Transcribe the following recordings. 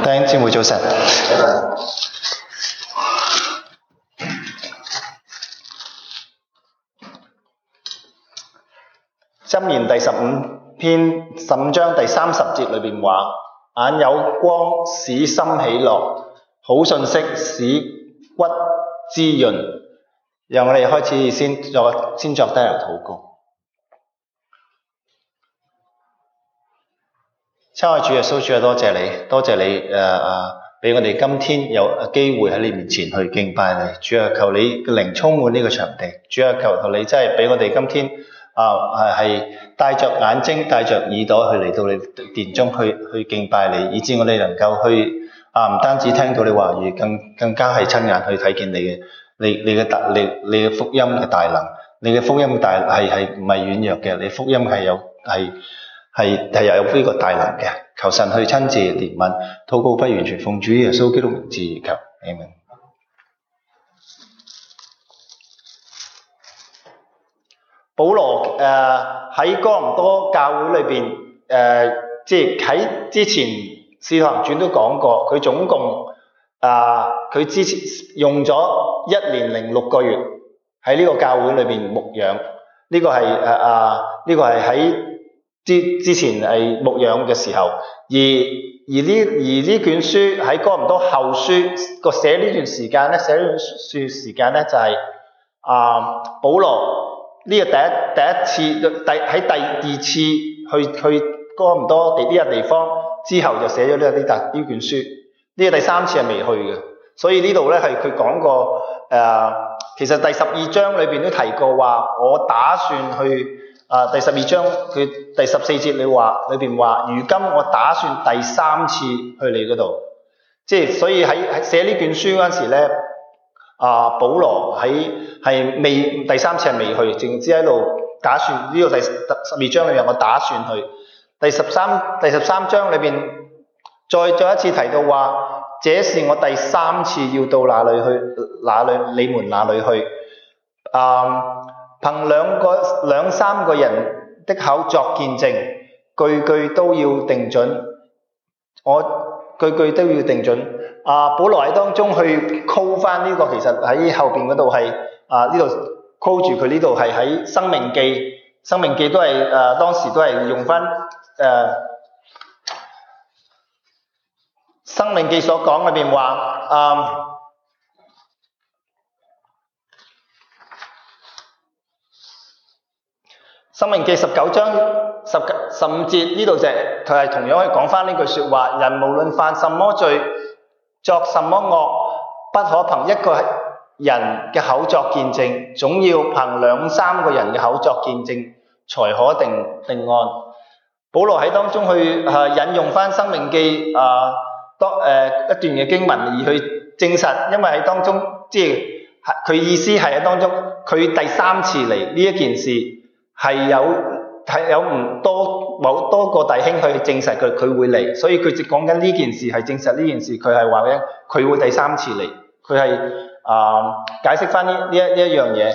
弟兄姊妹早晨。箴言第15章第30節裏邊話：眼有光使心喜樂，好信息使骨滋潤。讓我哋開始先作低頭禱告。親愛主耶穌，主啊，多謝你，多謝你俾我哋今天有機會喺你面前去敬拜你。主啊，求你嘅靈充滿呢個場地。主啊，求你真係俾我哋今天係帶着眼睛、帶着耳朵去嚟到你殿中去敬拜你，以致我哋能夠去唔單止聽到你話語，更加係親眼去睇見你嘅福音嘅大能。你嘅福音係唔係軟弱嘅？你福音係有呢個大能嘅。求神去親自憐憫，禱告不完全奉主耶穌基督名字而求，阿們。保羅喺哥林多教會裏邊即係喺之前《使徒行傳》都講過，佢總共佢之前用咗1年0.6個月喺呢個教會裏邊牧養。呢個係喺之前係牧養嘅時候，而呢卷書喺哥林多後書個寫呢段時間咧，就係保羅呢個第一次喺第二次去哥林多呢個地方之後就寫咗呢卷書。呢個第3次係未去嘅，所以呢度咧係佢講過其實第12章裏邊都提過話，我打算去。第12章佢第14節裏邊話，如今我打算第3次去你嗰度，即係所以喺寫呢卷書嗰陣時咧，保羅係第3次係未去，淨知喺度打算呢個第12章裏面我打算去。第13章裏邊再一次提到話，這是我第3次要到你們那裏去。憑兩三個人的口作見證，句句都要定準。句句都要定準。保羅喺當中去 call 翻呢個，其實喺後邊嗰度係呢度 call 住佢呢度係喺生命記都係當時都係用翻生命記所講裏邊話申命記19章15節呢度就係同樣可以講翻呢句說話：人無論犯什麼罪，作什麼惡，不可憑一個人嘅口作見證，總要憑2、3個人嘅口作見證，才可定案。保羅喺當中去引用翻申命記一段嘅經文而去證實，因為喺當中即係佢意思係喺當中佢第3次嚟呢一件事。係有冇多個弟兄去證實佢會嚟，所以佢就講緊呢件事係證實呢件事，佢係話咧佢會第3次嚟，佢係解釋翻呢一樣嘢。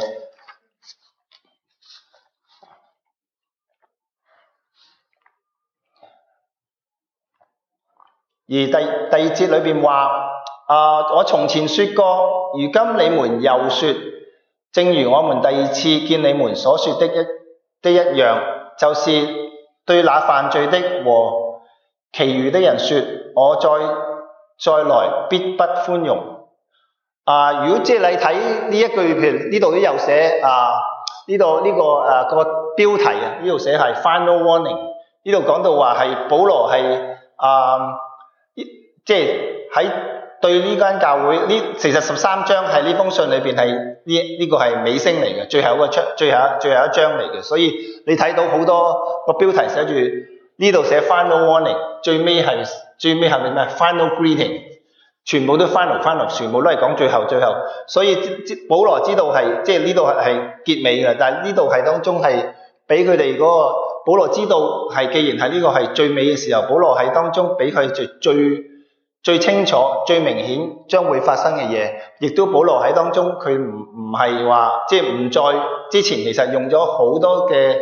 而第2節裏邊話我從前說過，如今你們又說，正如我們第2次見你們所說的一樣，就是對那犯罪的和其餘的人說，我再來必不寬容。如果即係你睇呢一句，譬如呢度都有寫呢度呢個個標題呢度寫係 Final Warning， 呢度講到話係保羅係即係喺對呢間教會其實13章係呢封信裏邊係呢個係尾聲嚟嘅，最後一章嚟嘅，所以你睇到好多個標題寫住呢度寫 Final Warning， 最尾係咩 Final Greeting， 全部都 final， 全部都係講最後，所以保羅知道係即係呢度係結尾嘅，但係呢度係當中係俾佢哋嗰個保羅知道係既然係呢個係最尾嘅時候，保羅喺當中俾佢最清楚、最明顯將會發生嘅嘢，亦都保羅喺當中佢唔係話即係唔再之前其實用咗好多嘅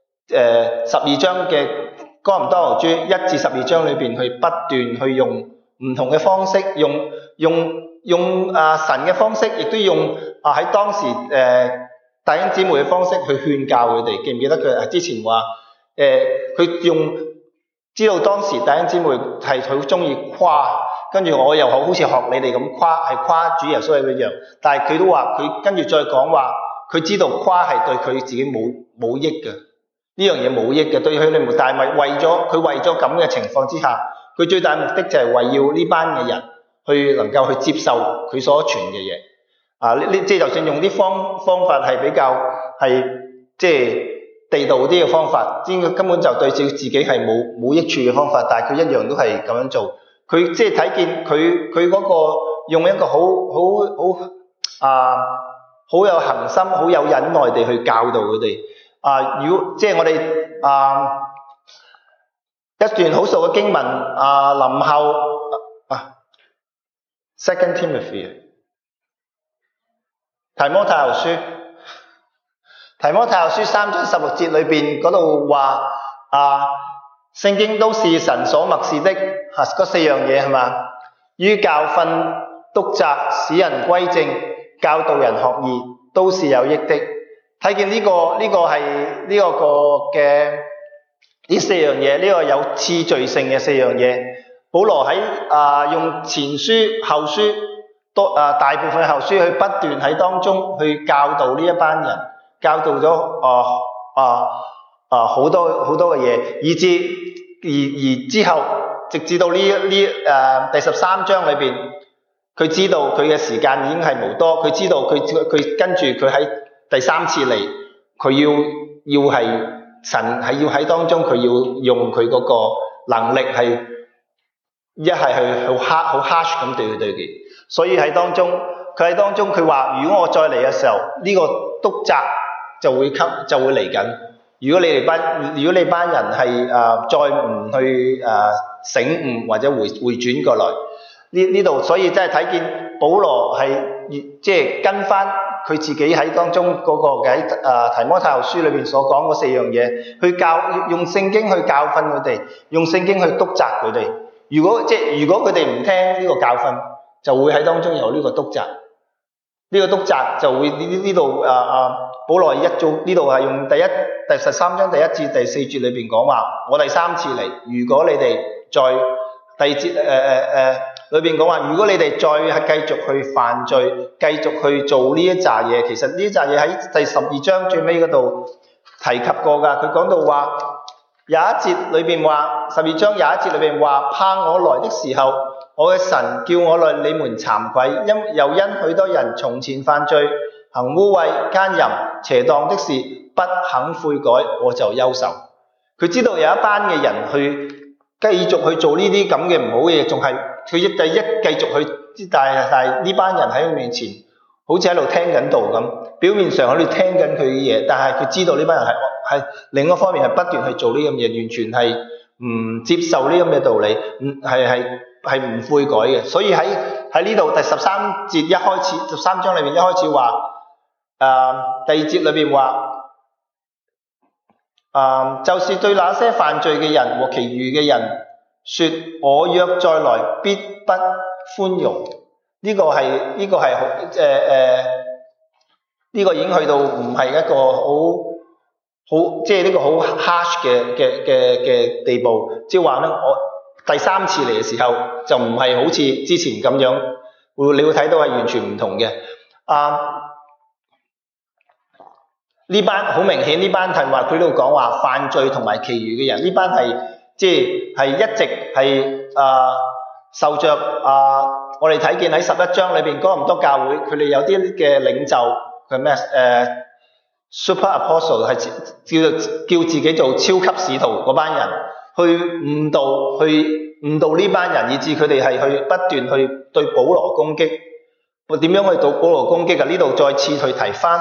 12章嘅哥林多後書1至12章裏邊去不斷去用唔同嘅方式，用神嘅方式，亦都用喺當時弟兄姊妹嘅方式去勸教佢哋。記唔記得佢之前話佢知道當時弟兄姊妹係好中意誇，跟住我又好似學你哋咁誇，係誇主耶穌一樣。但係佢都話佢跟住再講話，佢知道誇係對佢自己冇益嘅，呢樣嘢冇益嘅，對佢哋冇。但係為咗咁嘅情況之下，佢最大目的就係為要呢班嘅人去能夠去接受佢所傳嘅嘢。即係就算用啲方法係比較係即係地道啲嘅方法，根本就對自己係冇益處嘅方法，但係佢一樣都係咁樣做。佢即係睇見佢嗰個用一個好有恒心、好有忍耐地去教導佢哋。如果即係我哋一段好熟嘅經文林後Second Timothy 提摩太後書3章16節裏邊嗰度話聖經都是神所默示的，嗰4樣嘢係嘛？於教訓、督責、使人歸正、教導人學義，都是有益的。睇見呢個係呢個嘅呢4樣嘢，呢個有次序性嘅4樣嘢。保羅喺用前書、後書大部分後書去不斷喺當中去教導呢一班人，教導咗好多嘅嘢，以至而之後，直至到第13章裏邊，佢知道佢嘅時間已經係無多，佢知道佢跟住佢喺第3次嚟，佢要係神係要喺當中，佢要用佢嗰個能力係一係去好 harsh 咁對佢哋，所以喺當中佢話：如果我再嚟嘅時候，呢個督責就會嚟緊。如果你班人係再唔去醒悟或者回轉過來呢度，所以真係睇見保羅係即係跟翻佢自己喺當中嗰個喺提摩太後書裏邊所講嗰4樣嘢，去用聖經去教訓佢哋，用聖經去督責佢哋。如果佢哋唔聽呢個教訓，就會喺當中有呢個督責。呢個督責就會呢度保羅一早呢度係用第13章第1至第4節裏邊講話，我第3次嚟，如果你哋在第2節裏邊講話，如果你哋再係繼續去犯罪，繼續去做呢一紮嘢，其實呢一紮嘢喺第12章最尾嗰度提及過㗎。佢講到話21節裏邊話，12章21節裏邊話，怕我來的時候，我嘅神叫我來你們慚愧，又因許多人從前犯罪，行污穢、奸淫、邪當的事，不肯悔改，我就憂愁。佢知道有一班嘅人去繼續去做呢啲咁嘅唔好嘅嘢，仲係佢繼續去，但係呢班人喺佢面前，好似喺度聽緊道咁，表面上喺度聽緊佢嘅嘢，但係佢知道呢班人係另一方面係不斷去做呢樣嘢，完全係唔接受呢咁嘅道理，係唔悔改嘅。所以喺呢度第13節一開始，13章裏面一開始話，第2節裏邊話，就是對那些犯罪嘅人和其餘嘅人說，我若再來，必不寬容。呢個已經去到唔係一個好即係呢個好 harsh 嘅地步，即係話咧，我第3次嚟嘅時候就唔係好似之前咁樣，你會睇到係完全唔同嘅。呢班好明顯，呢班係話佢度講話犯罪同埋其餘嘅人，呢班係即係一直係受着我哋睇見喺11章裏邊哥林多教會，佢哋有啲嘅領袖佢咩super apostle 係叫自己做超級使徒嗰班人，去誤導呢班人，以致佢哋係去不斷去對保羅攻擊。點樣去對保羅攻擊啊？呢度再次去提翻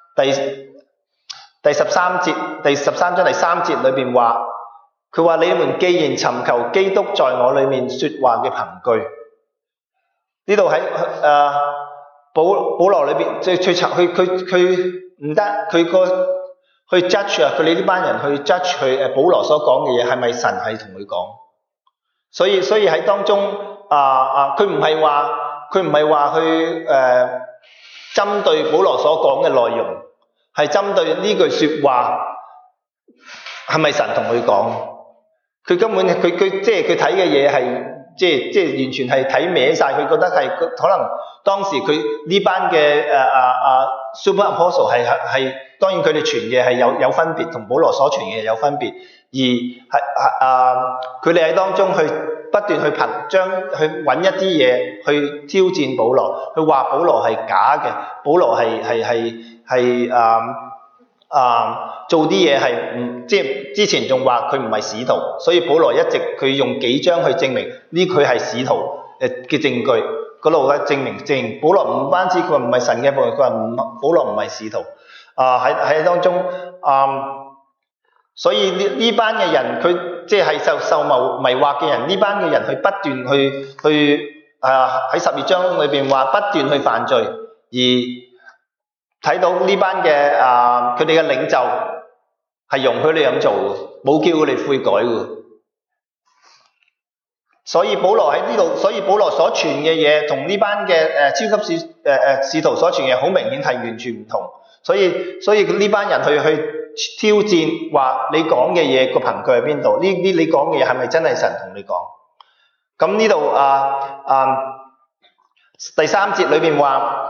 第13章第3節裏邊話，佢話你們既然尋求基督在我裏面說話嘅憑據，呢度喺保羅裏邊最佢唔得，佢去 judge 佢哋呢班人去 judge 佢保羅所講嘅嘢係咪神係同佢講，所以喺當中佢唔係話去針對保羅所講嘅內容，係針對呢句説話係咪神同佢講？佢根本佢即係佢睇嘅嘢係即係完全係睇歪晒，佢覺得係可能當時佢呢班嘅super apostle 係當然佢哋傳嘅係有分別，同保羅所傳嘅有分別，而係佢哋喺當中去不斷去去揾一啲嘢去挑戰保羅，去話保羅係假嘅，保羅係做啲嘢係即係之前仲話佢唔係使徒，所以保羅一直佢用幾章去證明呢佢係使徒嘅證據嗰度咧，證明保羅唔單止佢話唔係神嘅僕人，佢話保羅唔係使徒喺當中所以呢班嘅人佢即係受迷惑嘅人，呢班嘅人去不斷去喺12章裏邊話不斷去犯罪，而睇到呢班嘅佢哋嘅領袖係容許你咁做嘅，冇叫佢哋悔改嘅。所以保羅喺呢度，所以保羅所傳嘅嘢同呢班嘅超級使徒所傳嘅好明顯係完全唔同。所以呢班人去挑戰話你講嘅嘢個憑據喺邊度？呢啲你講嘅嘢係咪真係神同你講？咁呢度第3節裏邊話。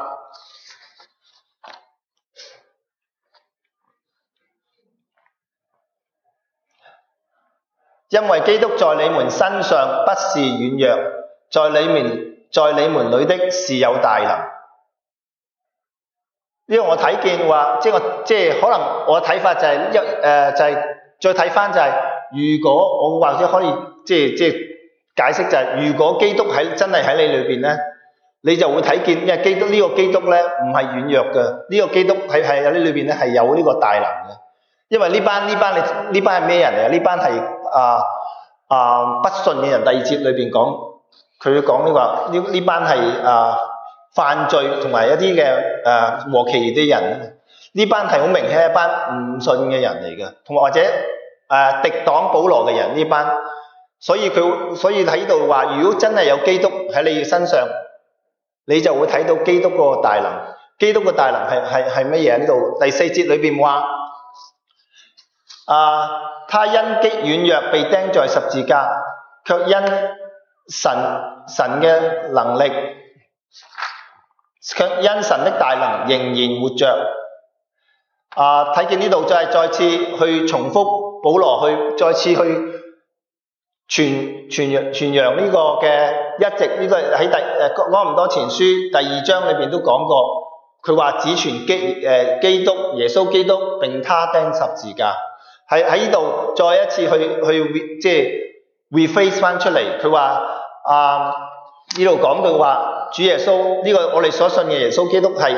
因為基督在你們身上不是軟弱，在你們裏的是有大能。呢個我睇見話，即係可能我嘅睇法就係再睇翻就係，如果我或者可以即係解釋就係，如果基督真係喺你裏邊咧，你就會睇見，因為呢個基督咧唔係軟弱嘅，呢個基督喺呢裏邊咧係有呢個大能嘅。因為呢班係咩人嚟啊？呢班係不信嘅人。第2節裏邊講，佢講呢班係犯罪同埋一啲嘅和其餘啲人。呢班係好明顯係一班唔信嘅人嚟嘅，同埋或者敵擋保羅嘅人呢班。所以喺度話，如果真係有基督喺你嘅身上，你就會睇到基督嗰個大能。基督嘅大能係乜嘢？呢度第4節裏邊話。他因軟弱被釘在十字架，卻因神嘅能力，卻因神的大能仍然活着。睇見呢度就係再次去重複保羅去再次去傳揚呢個嘅一直呢個喺哥林多前書第2章裏邊都講過，佢話只傳基督耶穌基督並他釘十字架。喺呢度再一次去即係 rephrase 翻出嚟，佢話呢度講到話主耶穌呢個我哋所信嘅耶穌基督係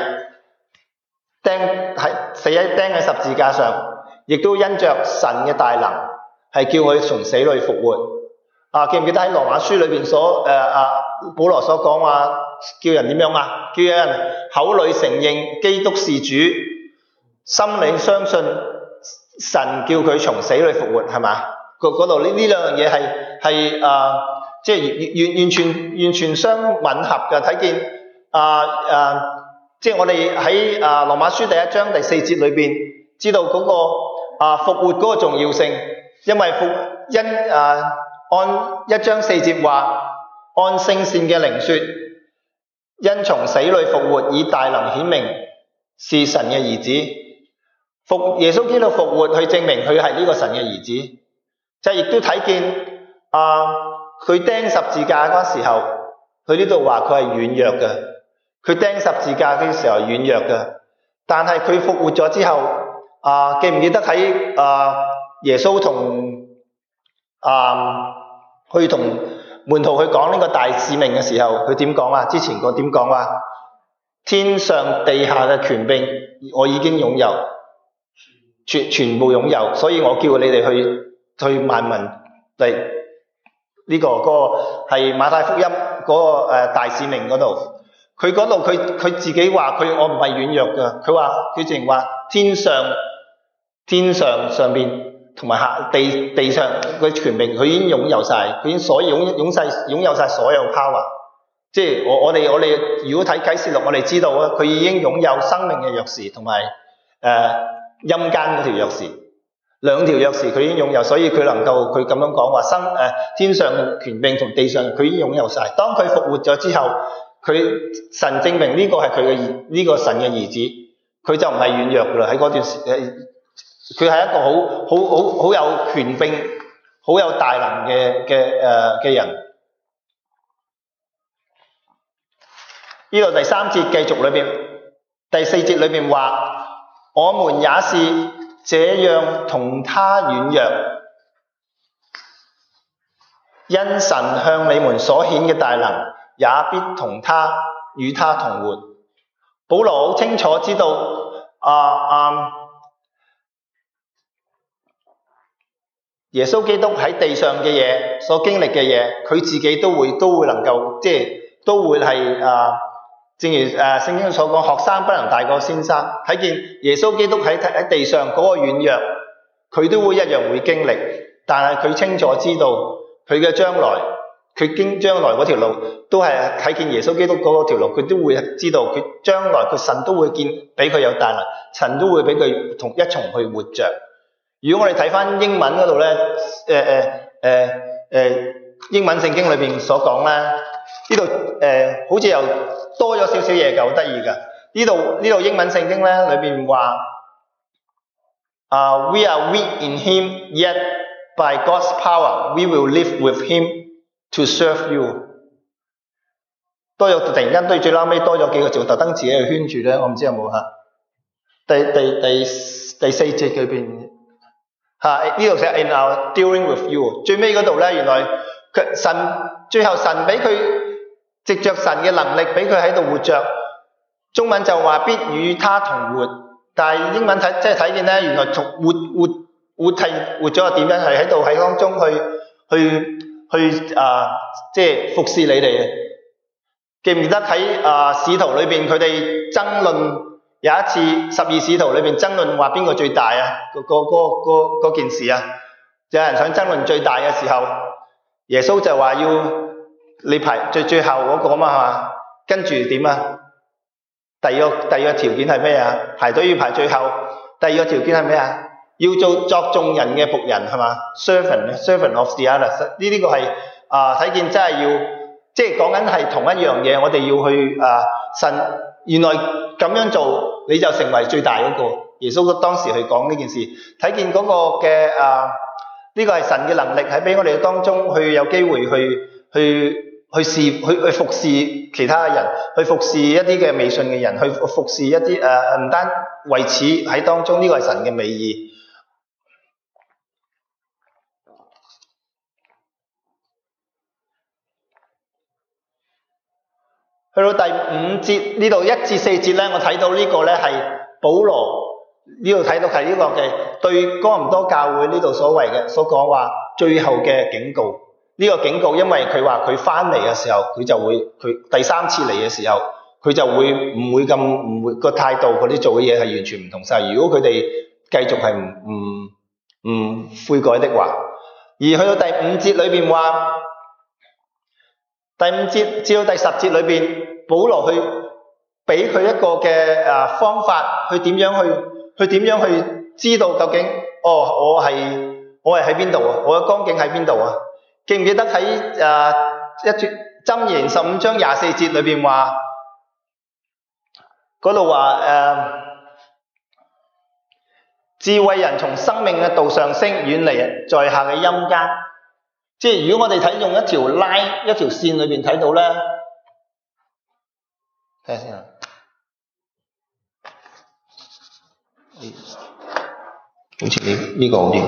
死喺十字架上，亦都因着神嘅大能係叫佢從死裏復活。記唔記得喺羅馬書裏邊保羅所講話叫人點樣啊？叫人口裏承認基督是主，心裏相信神叫佢從死裏復活，係嘛？嗰度呢兩樣嘢係即係完全相吻合嘅。睇見即係我哋喺羅馬書第1章第4節裏邊知道嗰個復活嗰個重要性，因為按1章4節話，按聖善嘅靈說，因從死裏復活，以大能顯明是神嘅兒子。耶穌基督復活去證明佢係呢個神嘅兒子，就亦都睇見佢釘十字架嗰時候，佢呢度話佢係軟弱嘅，佢釘十字架嘅時候係軟弱嘅，但係佢復活咗之後，記唔記得喺耶穌去同門徒去講呢個大使命嘅時候，佢點講啊？之前佢點講話？天上地下嘅權柄我已經擁有。全部擁有，所以我叫你哋去萬民嚟呢個係馬太福音嗰個大使命嗰度。佢嗰度佢自己話我唔係軟弱嘅，佢直情話天上邊同埋地上嘅權柄，佢已經擁有晒，佢已經擁有晒所有 power。即係我哋如果睇啟示錄，我哋知道啊，佢已經擁有生命嘅鑰匙同埋陰間嗰條鑰匙，兩條鑰匙佢已經擁有，所以佢能夠佢咁樣講話天上嘅權柄同地上佢已經擁有晒。當佢復活咗之後，神證明呢個係呢個神嘅兒子，佢就唔係軟弱噶啦。喺嗰段時佢係一個好有權柄、好有大能嘅人。呢度第3節繼續裏邊，第4節裏邊話：我們也是這樣同他軟弱，因神向你們所顯嘅大能，也必與他同活。保羅好清楚知道耶穌基督喺地上嘅嘢，所經歷嘅嘢，佢自己都會能夠，即係都會係正如聖經所講，學生不能大過先生。睇見耶穌基督喺地上嗰個軟弱，佢都會一樣會經歷，但係佢清楚知道佢嘅將來，佢將來嗰條路都係睇見耶穌基督嗰條路，佢都會知道佢將來佢神都會俾佢有大能，神都會俾佢一重去活着。如果我哋睇返英文嗰度咧，英文聖經裏邊所講咧，呢度好似又多咗少少嘢，好得意㗎。呢度英文聖經咧裏邊話We are weak in him, yet by God's power we will live with him to serve you。突然間對最後尾多咗幾個字，特登自己去圈住咧，我唔知有冇嚇。第4節裏邊呢度寫 In our dealing with you， 最尾嗰度咧，原來最後神俾佢藉着神嘅能力俾佢喺度活着。中文就話必與他同活，但係英文即係睇見咧，原來從活咗點樣係喺當中去即係服侍你哋。記唔記得喺使徒裏邊佢哋爭論，有一次12使徒裏邊爭論話邊個最大啊？嗰件事啊，有人想爭論最大嘅時候，耶穌就話要你排最後嗰個嘛，係嘛？跟住點啊？第二個條件係咩啊？排隊要排最後。第二個條件係咩啊？要作眾人嘅僕人，係嘛？servant of the others。呢個係睇見真係要，即係講緊係同一樣嘢。我哋要去神原來咁樣做，你就成為最大嗰個。耶穌當時去講呢件事，睇見嗰個嘅呢個係神嘅能力，喺俾我哋當中去有機會去服侍其他人，去服侍一啲嘅未信嘅人，去服侍一啲唔單為此喺當中，呢個係神嘅美意。去到第5節呢度1至4節咧，我睇到呢個咧係保羅呢度睇到係呢個嘅對哥林多教會呢度所講話最後嘅警告。呢個警告，因為佢話佢翻嚟嘅時候，佢第3次嚟嘅時候，佢就會唔會個態度，嗰啲做嘅嘢係完全唔同晒。如果佢哋繼續係唔悔改的話，而去到第5節裏邊話，第5節至到第10節裏邊，保羅去俾佢一個嘅方法，去點樣去知道究竟我係喺邊度啊？我嘅光景喺邊度啊？記唔記得喺箴言15章24節裏邊話，嗰度話智慧人從生命嘅道上升，遠離在下嘅陰間。即係如果我哋用一條線裏邊睇到咧，睇下先啊，好似呢個好啲。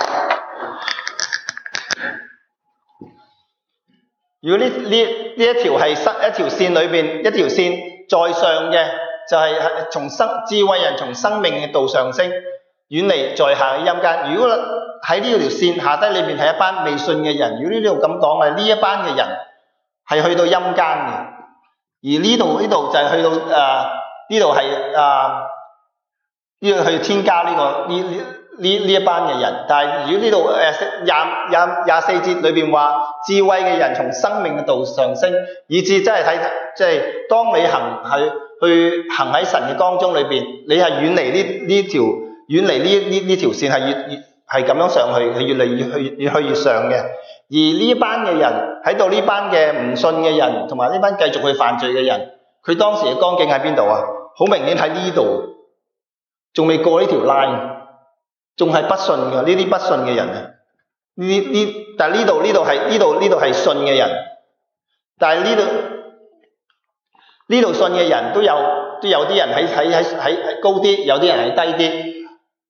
如果呢一條係一條線裏邊，一條線在上嘅就係智慧人從生命嘅道上升，遠離在下嘅陰間。如果喺呢條線下低裏邊係一班未信嘅人，如果呢度咁講嘅，呢一班嘅人係去到陰間嘅，而呢度就係去到呢度係呢度去添加呢一班嘅人。但係如果呢度24節裏邊話智慧嘅人從生命嘅道上升，以致真係睇即係當你去行喺神嘅光中裏邊，你係遠離呢條線係咁樣上去，係越嚟越去越上嘅。而呢一班嘅人喺度，呢班嘅唔信嘅人同埋呢班繼續去犯罪嘅人，佢當時嘅光景喺邊度啊？好明顯喺呢度，仲未過呢條 line， 仲係不信嘅呢啲不信嘅人啊！但係呢度係信嘅人，但係呢度信嘅人都有啲人喺高啲，有啲人喺低啲。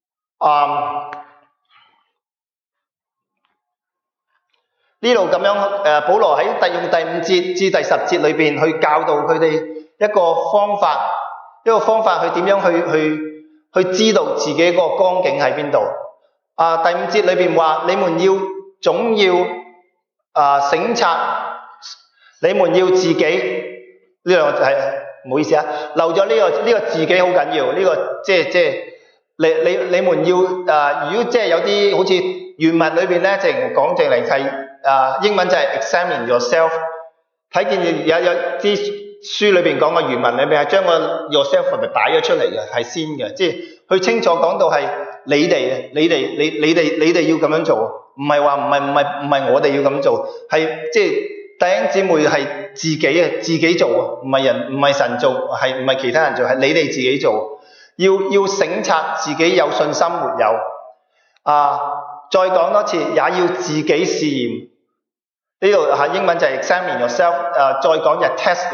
呢度咁樣保羅喺用第5節至第10節裏邊去教導佢哋一個方法去點樣去知道自己個光景喺邊度。第5節裏邊話：你們總要省察，你們要自己。呢兩個係唔好意思啊，漏咗呢個自己好緊要。呢個即係你們要如果即係有啲好似原文裏邊咧，淨嚟係英文就係 examine yourself。睇見有啲書裏邊講嘅原文裏邊係將個 yourself 係擺咗出嚟嘅，係先嘅，即係佢清楚講到係你哋要咁樣做，唔係我哋要咁做，係即係弟兄姊妹係自己做，唔係神做，唔係其他人做，係你哋自己做，要省察自己有信心沒有。再講多次，也要自己試驗。呢度英文就係 examine yourself， 再講就係 test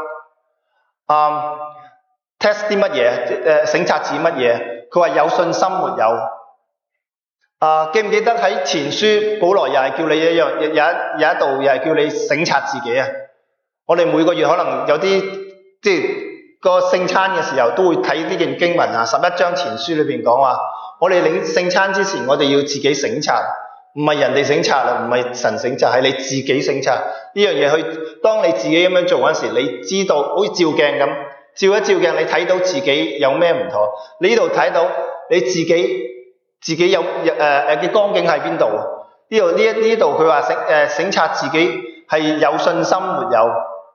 yourself。test 啲乜嘢？省察自己乜嘢？佢話有信心沒有？記唔記得喺前書保羅又係叫你一樣，有一度又係叫你省察自己啊？我哋每個月可能有啲即係個聖餐嘅時候都會睇呢件經文啊，11章前書裏邊講話，我哋領聖餐之前，我哋要自己省察，唔係人哋省察啦，唔係神省察，係你自己省察。呢樣嘢當你自己咁樣做嗰時，你知道好似照鏡咁，照一照鏡，你睇到自己有咩唔妥。你呢度睇到你自己有嘅光景喺邊度？呢度佢話省察自己係有信心沒有？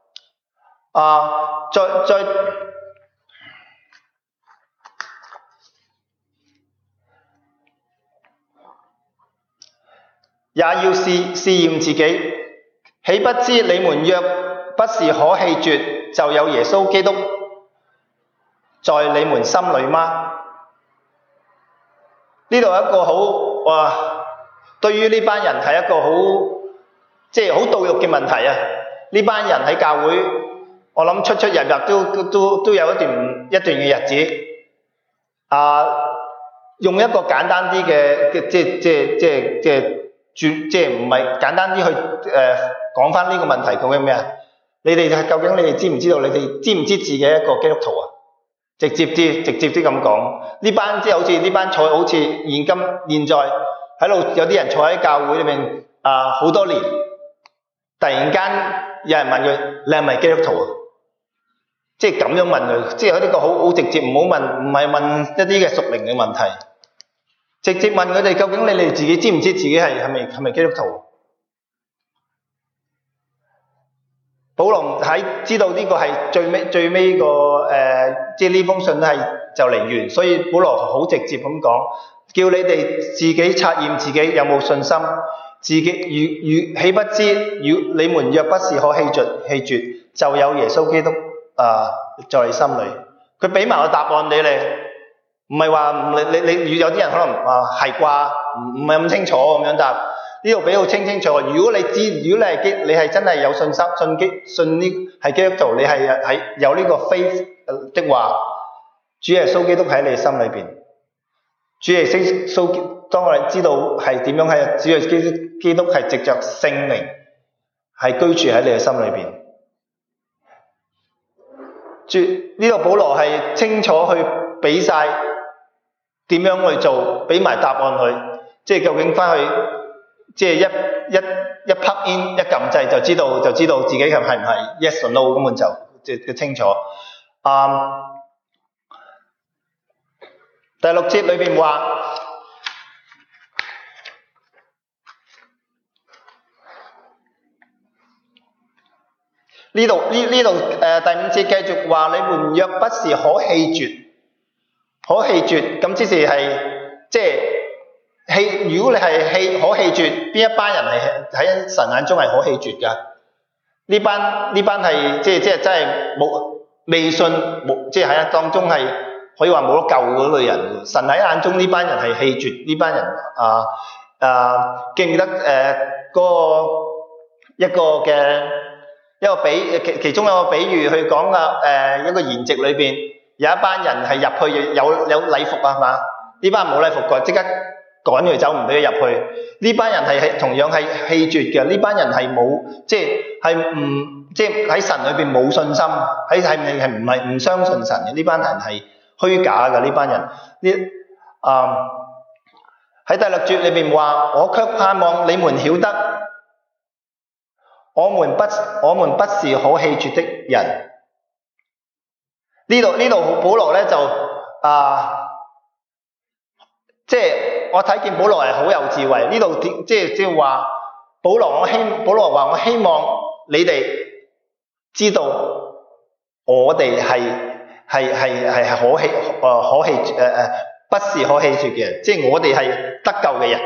再也要試驗自己，豈不知你們若不是可棄絕，就有耶穌基督在你們心裏嗎？呢度一個好對於呢班人係一個即係好到肉嘅問題啊！呢班人喺教會，我諗出入入都有一段嘅日子。用一個簡單啲嘅即係唔係簡單啲去講翻呢個問題究竟咩啊？究竟你哋知唔知道？你哋知唔知自己一個基督徒啊？直接啲咁講，呢班即係好似呢班坐好似現在喺度有啲人坐喺教會裏面好多年，突然間有人問佢：你係咪基督徒啊？即係咁樣問佢，即係呢個好直接，唔好問，唔係問一啲嘅屬靈嘅問題，直接問佢哋究竟你哋自己知唔知自己係咪基督徒？保羅喺知道呢個係最尾個即係呢封信係就嚟完，所以保羅好直接咁講，叫你哋自己察驗自己有冇信心，自己豈不知你們若不是可棄絕，就有耶穌基督在你心裏。佢俾埋個答案俾你，唔係話你有啲人可能係啩，唔係咁清楚咁樣答。呢度俾到清楚，如果你係真係有信心，信呢係基督徒，你係有呢個 faith 的話，主耶穌基督喺你心裏邊。主耶穌當我哋知道係點樣喺主耶穌基督係藉着聖靈係居住喺你嘅心裏邊。呢度保羅係清楚去俾晒點樣去做，俾埋答案佢，即係究竟翻去。即係一 plug in 一撳掣就知道自己係唔係 yes or no， 咁就清楚。第6節裏邊話， 呢度第5節繼續話：你們若不是可棄絕，咁即是係即係如果你係可棄絕，邊一班人係喺神眼中係可棄絕㗎？呢班係即係真係冇未信冇，即係喺當中係可以話冇得救嗰類人。神喺眼中呢班人係棄絕呢班人記唔記得一個其中一個比喻去講一個筵席裏邊有一班人係入去有禮服啊嘛，呢班冇禮服嘅即刻趕佢走，唔俾佢入去。呢班人係同樣係棄絕嘅，呢班人係冇即係喺神裏邊冇信心，係唔相信神嘅。呢班人係虛假嘅，呢班人喺第6節裏邊話：我卻盼望你們曉得，我們不是可棄絕的人。呢度保羅咧就即係我睇見保羅係好有智慧。呢度即係話保羅話我希望你哋知道我哋係不是可棄絕嘅人，即係我哋係得救嘅人。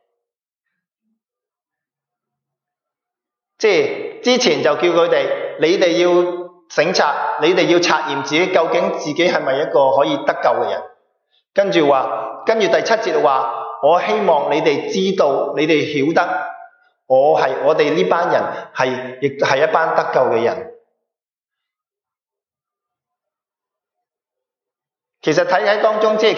即係之前就叫佢哋，你哋要省察，你哋要察驗自己究竟自己係咪一個可以得救嘅人。跟住第7節話，我希望你哋知道，你哋曉得，我哋呢班人亦係一班得救嘅人。其實睇喺當中，即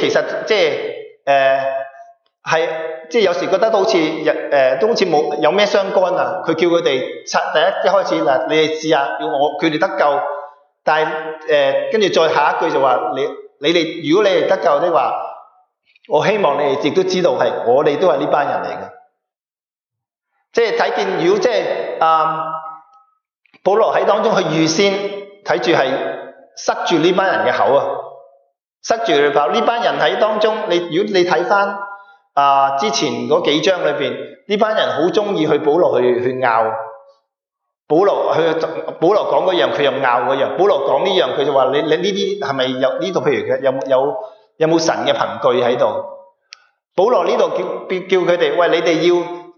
係有時覺得好似都好似冇有咩相干啊！佢叫佢哋一開始嗱，你哋試下要佢哋得救，但係跟住再下一句就話你哋如果你哋得救的話，我希望你哋亦都知道係我哋都係呢班人嚟嘅。即係睇見如果即係保羅喺當中去預先睇住係塞住呢班人嘅口啊，塞住佢口。呢班人喺當中，如果你睇翻之前嗰幾章裏邊，呢班人好中意去保羅去拗。保羅講嗰樣，佢又拗嗰樣。保羅講呢樣，佢就話你呢啲係咪有呢度？譬如有冇神嘅憑據喺度？保羅呢度叫佢哋，喂，你哋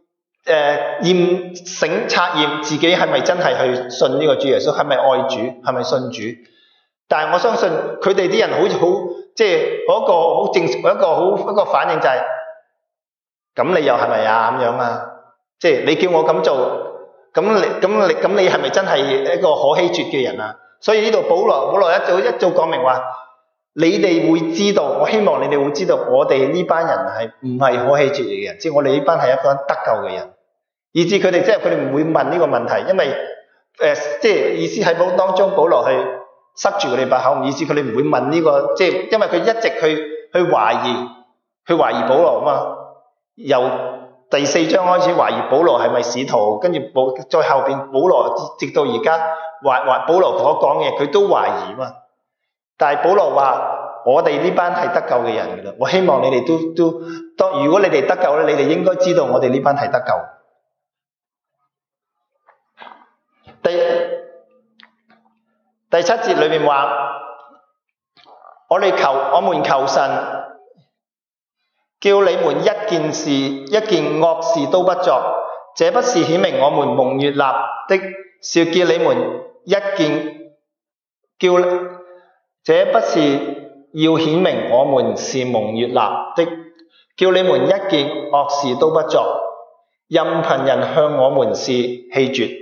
要察驗自己係咪真係去信呢個主耶穌，係咪愛主，係咪信主？但係我相信佢哋啲人好即係嗰個好正常一個反應就係，咁你又係咪啊咁樣啊？即係你叫我咁做。咁你係咪真係一個可棄絕嘅人啊？所以呢度保羅一早講明話，你哋會知道，我希望你哋會知道，我哋呢班人係唔係可棄絕嘅人，即係我哋呢班係一班得救嘅人，以至佢哋唔會問呢個問題，因為即係意思喺當中保羅去塞住佢哋把口，以致佢哋唔會問呢個，即係因為佢一直去懷疑保羅啊嘛，由第4章開始懷疑保羅係咪使徒，跟住再後邊保羅直到而家保羅所講嘅佢都懷疑嘛。但係保羅話我哋呢班係得救嘅人㗎啦，我希望你哋都如果你哋得救咧，你哋應該知道我哋呢班係得救。第7節裏面話我們求神叫你們一件惡事都不作，這不是顯明我們蒙悅納的，是叫你們這不是要顯明我們是蒙悅納的，叫你們一件惡事都不作，任憑人向我們是棄絕。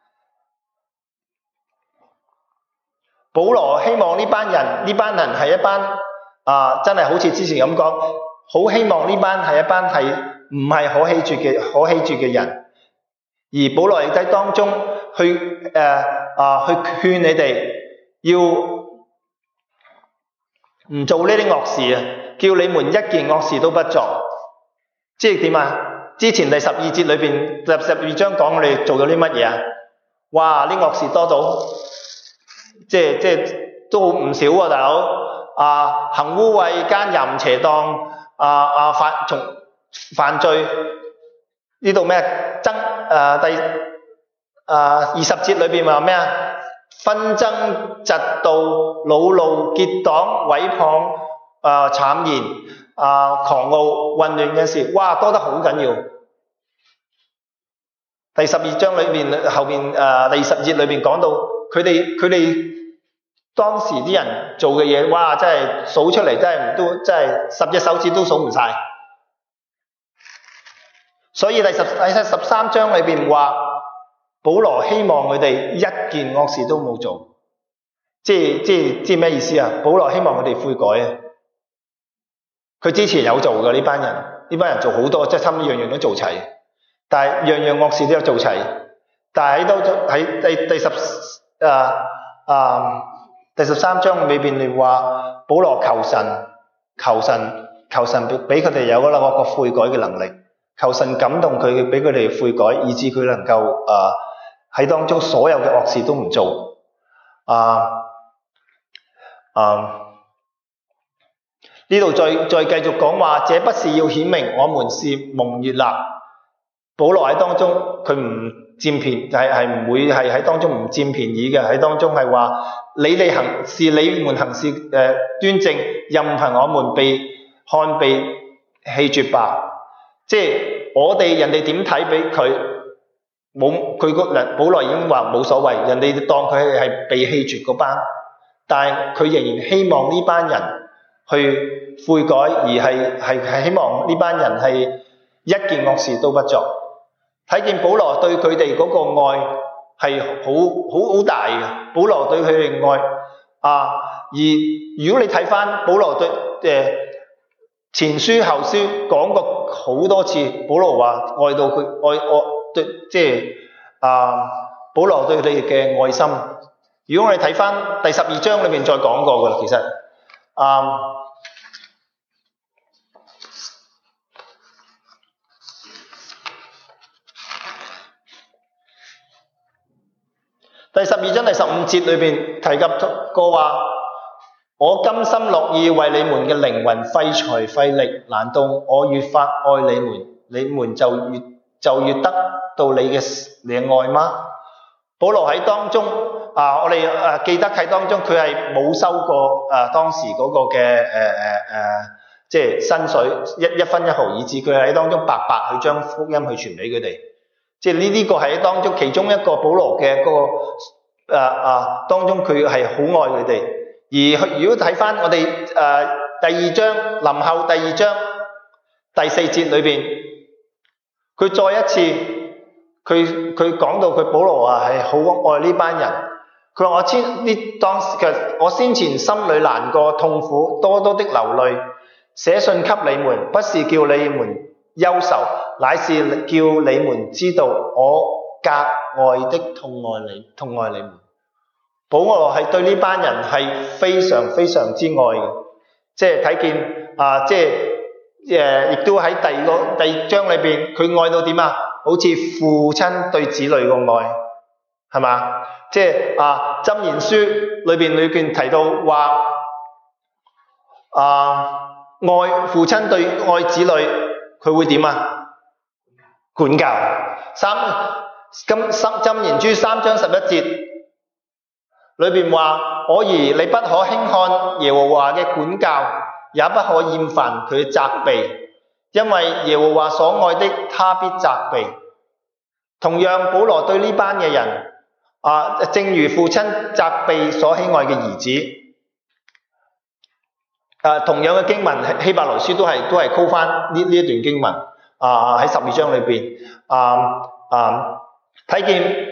保羅希望呢班人係一班真係好似之前咁講，好希望呢班係一班係唔係可棄絕嘅人，而保羅亦喺當中去勸你哋要唔做呢啲惡事啊，叫你們一件惡事都不作。即係點啊？之前第12節裏邊12章講我哋做咗啲乜嘢啊？哇！啲惡事多到即係都唔少喎，大佬行污穢、奸淫、邪當。犯罪呢度咩？第20節裏邊話咩啊？ 紛爭、嫉妒、惱怒、結黨、毀謗、讒言、狂傲、混亂嘅事，哇，多得好緊要。第12章裏面後面第20節裏面講到佢哋當時啲人做嘅嘢，哇，真係數出嚟真係10隻手指都數唔晒。所以第13章裏面話，保羅希望佢哋一件惡事都冇做，即係咩意思啊？保羅希望佢哋悔改啊！佢之前有做嘅呢班人做好多，即係差唔多樣樣都做齊，但係樣樣惡事都有做齊。但係喺第13章裏邊，你話保羅求神俾佢哋有嗰個悔改嘅能力，求神感動佢，俾佢哋悔改，以致佢能夠喺當中所有嘅惡事都唔做。呢度再繼續講話，這不是要顯明我們是蒙悅納。保羅喺當中佢唔佔便宜，係唔會係喺當中唔佔便宜嘅，喺當中係話你們行事端正，任憑我們被棄絕吧。即係我哋人哋點睇俾佢冇，保羅已經話冇所謂，人哋當佢係被棄絕嗰班，但係佢仍然希望呢班人去悔改，而係希望呢班人係一件惡事都不作。睇見保羅對佢哋嗰個愛係好大嘅，保羅對佢哋愛而如果你睇翻保羅對前書後書講過好多次，保羅話愛到佢對，即係保羅對佢哋嘅愛心。如果我哋睇翻第12章裏面再講過噶啦，其實第12章第15節裏面提及過話，我甘心樂意為你們嘅靈魂費財費力，難道我越發愛你們，你們就越得到你嘅愛嗎？保羅喺當中我哋記得喺當中佢係冇收過當時嗰個嘅即係薪水一分一毫，以致佢喺當中白白去將福音去傳俾佢哋。即係呢個係當中其中一個保羅嘅嗰個當中佢係好愛佢哋。而如果睇翻我哋第2章臨後第2章第4節裏邊，佢再一次佢講到佢保羅係好愛呢班人。佢話我先前心裏難過痛苦，多多的流淚，寫信給你們，不是叫你們憂愁，乃是叫你們知道我格外的痛愛你們。保羅係對呢班人係非常非常之愛嘅，即係睇見亦都喺第2章裏邊，佢愛到點啊？好似父親對子女個愛，係嘛？即係箴言書裏邊提到話愛父親對愛子女，佢會點啊？管教。箴言書3章11節裏邊話：我兒，你不可輕看耶和華嘅管教，也不可厭煩佢嘅責備，因為耶和華所愛的，他必責備。同樣，保羅對呢班嘅人正如父親責備所喜愛嘅兒子。同樣嘅經文，希伯來書都係 call 翻呢一段經文。喺12章裏邊，睇見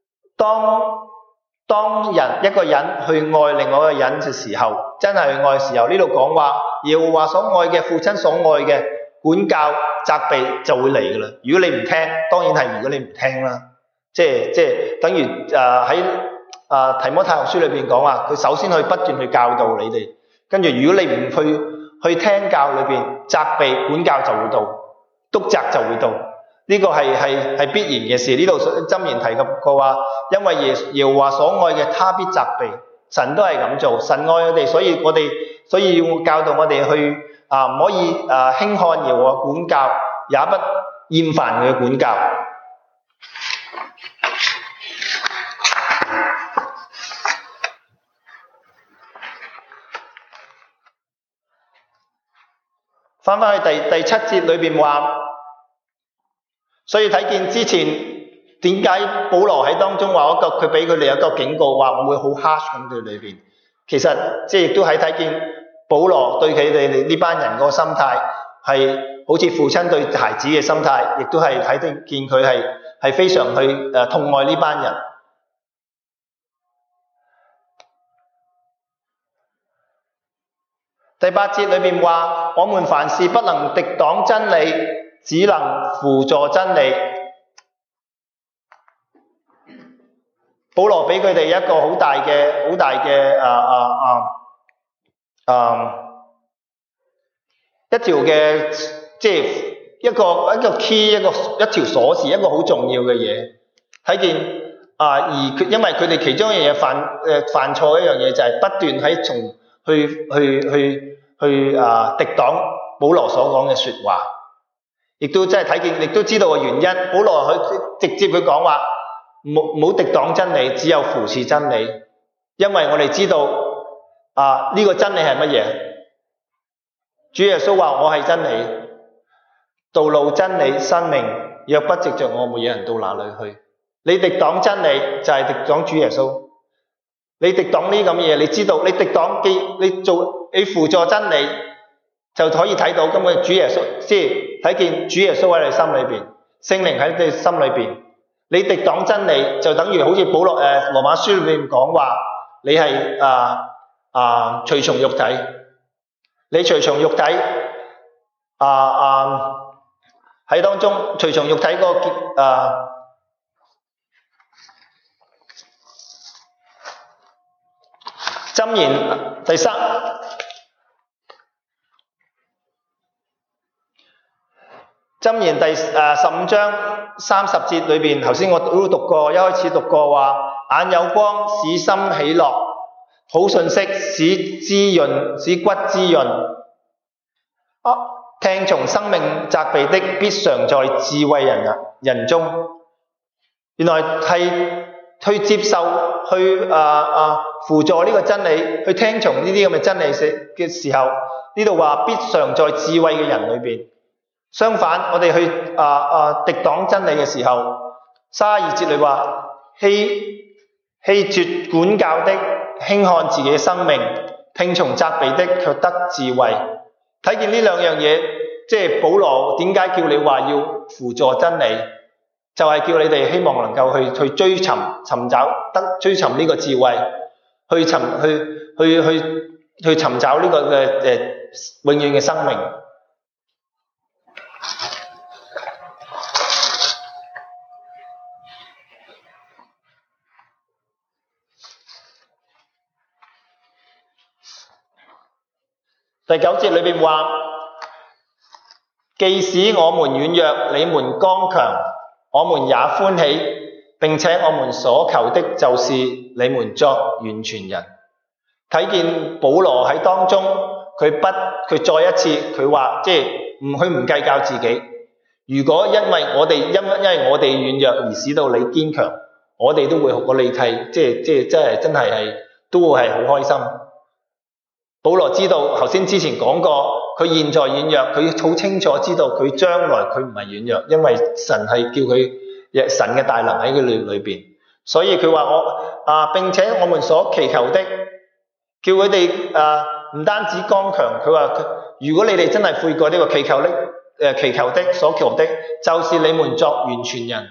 當一個人去愛另外一個人嘅時候，真係去愛嘅時候，呢度講話耶和華所愛嘅，父親所愛嘅管教責備就會嚟噶啦。如果你唔聽，當然係如果你唔聽啦，即係等於喺提摩太後書裏邊講話，佢首先去不斷去教導你哋，跟住如果你唔去聽教裏邊責備管教就會到，督責就會到。呢個係必然嘅事。呢度箴言提及過話，因為耶和華所愛嘅，他必責備。神都係咁做，神愛我哋，所以要教導我哋去唔可以輕看耶和華管教，也不厭煩佢嘅管教。 返去第7節裏邊話，所以睇見之前點解保羅喺當中話佢俾佢哋有個警告，話我會好 harsh 咁對裏邊。其實即係亦都係睇見保羅對佢哋呢班人個心態係好似父親對孩子嘅心態，亦都係睇見佢係非常去痛愛呢班人。第8節裏面話，我們凡事不能敵擋真理，只能輔助真理。保羅俾佢哋一個好大嘅一條嘅，即係一個 key， 一條鎖匙，一個好重要嘅嘢。睇見因為佢哋其中一樣嘢犯錯一樣嘢就係不斷喺去敵擋保羅所講嘅說話，亦都真係睇見，亦都知道個原因。保羅佢直接佢講話，唔好敵擋真理，只有扶持真理。因為我哋知道呢個真理係乜嘢？主耶穌話我係真理、道路、真理、生命，若不藉着我，沒有人到哪裏去。你敵擋真理就係敵擋主耶穌。你敵擋呢咁嘢，你知道你敵擋你輔助真理，就可以睇到根本主耶穌，即係睇見主耶穌喺你心裏邊，聖靈喺你心裏邊。你敵擋真理，就等於好似保羅羅馬書裏面講話，你係隨從肉體，你隨從肉體喺當中隨從肉體個箴言第3箴言第15章30節裏邊，頭先我都讀過，一開始讀過話，眼有光使心喜樂，好信息使骨滋潤。聽從生命責備的，必常在智慧人中。原來係去接受去輔助呢個真理，去聽從呢啲咁嘅真理嘅時候，呢度話必常在智慧嘅人裏邊。相反，我哋去敵擋真理嘅時候，32節裏話棄絕管教的，輕看自己嘅生命；聽從責備的，卻得智慧。睇見呢兩樣嘢，即係保羅點解叫你話要輔助真理，就係叫你哋希望能夠去追尋呢個智慧，去尋找呢個嘅永遠嘅生命。第9節裏面話，既使我們軟弱，你們剛強，我們也歡喜，並且我們所求的就是你們作完全人。睇見保羅喺當中，佢再一次佢話，即係佢唔計較自己。如果因為我哋軟弱而使到你堅強，我哋都會我哋係真係都會係好開心。保羅知道頭先之前講過，佢現在軟弱，佢好清楚知道佢將來佢唔係軟弱，因為神係叫佢神嘅大能喺佢裏邊，所以佢話並且我們所祈求的，叫佢哋唔單止剛強，佢話如果你哋真係悔過呢個祈求的所求的，就是你們作完全人。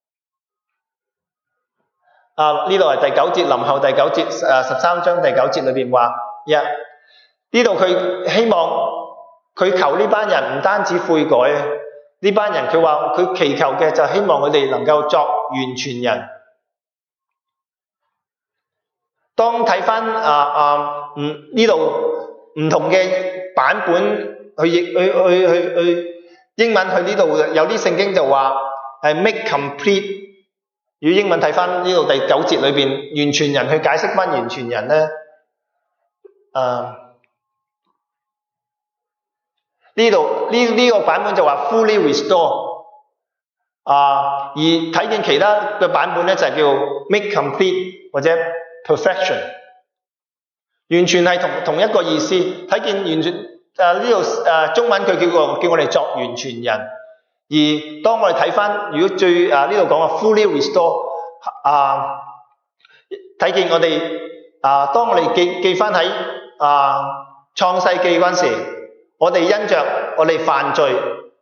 呢度係第9節，臨後第9節13章第9節裏邊話呢度佢希望佢求呢班人唔單止悔改，呢班人佢話佢祈求嘅就希望佢哋能夠作完全人。當睇翻呢度唔同嘅版本去英文去呢度有啲聖經就話係 make complete， 如果英文睇翻呢度第9節裏邊完全人去解釋翻完全人咧，呢個版本就話 fully restore， 而睇見其他嘅版本咧就係叫 make complete 或者 perfection， 完全係同一個意思。睇見完全呢度中文佢叫我哋作完全人。而當我哋睇翻，如果最呢度講嘅 fully restore 睇見我哋當我哋記翻喺創世記嗰陣時，我哋因着我哋犯罪，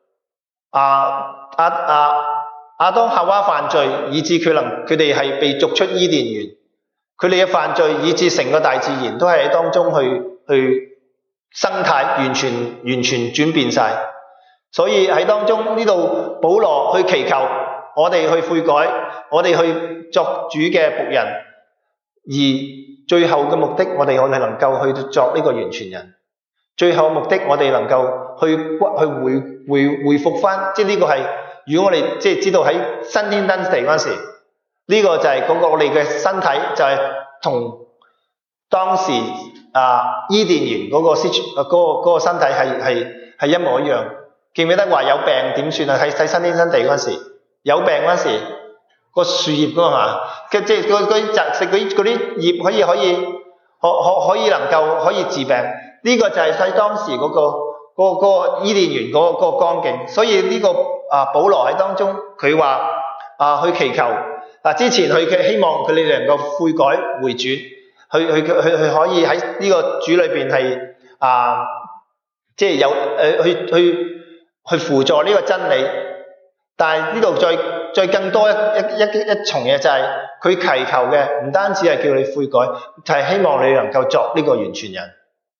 亞當夏娃犯罪，以致佢哋係被逐出伊甸園。佢哋嘅犯罪，以致成個大自然都係喺當中去生態完全轉變晒。所以喺當中呢度，保羅去祈求我哋去悔改，我哋去作主嘅僕人，而最後嘅目的，我哋能夠去作呢個完全人。最後嘅目的，我哋能夠去回復翻，即係呢個係，如果我哋即係知道喺新天新地嗰陣時，呢個就係嗰個我哋嘅身體就係同當時伊甸園嗰個身體係一模一樣。記唔記得話有病點算啊？喺新天新地嗰陣時，有病嗰陣時，個樹葉㗎嘛，即係食嗰啲葉可以能夠可以治病。呢個就係喺當時嗰個伊甸園嗰個光景。所以呢個保羅喺當中佢話去祈求之前佢希望佢哋能夠悔改回轉，去可以喺呢個主裏邊係即係有去輔助呢個真理。但係呢度再更多一重嘢，就係佢祈求嘅唔單止係叫你悔改，就係希望你能夠作呢個完全人。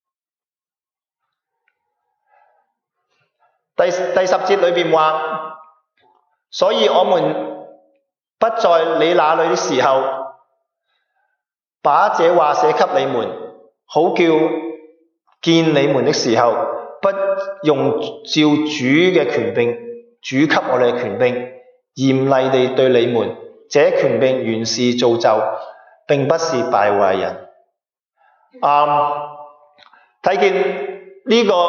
第10節裏邊話，所以我們不在你那裡的時候，把這話寫給你們，好叫見你們的時候，不用照主嘅權柄，主給我哋嘅權柄，嚴厲地對你們。這權柄原是造就，並不是敗壞人。睇見呢個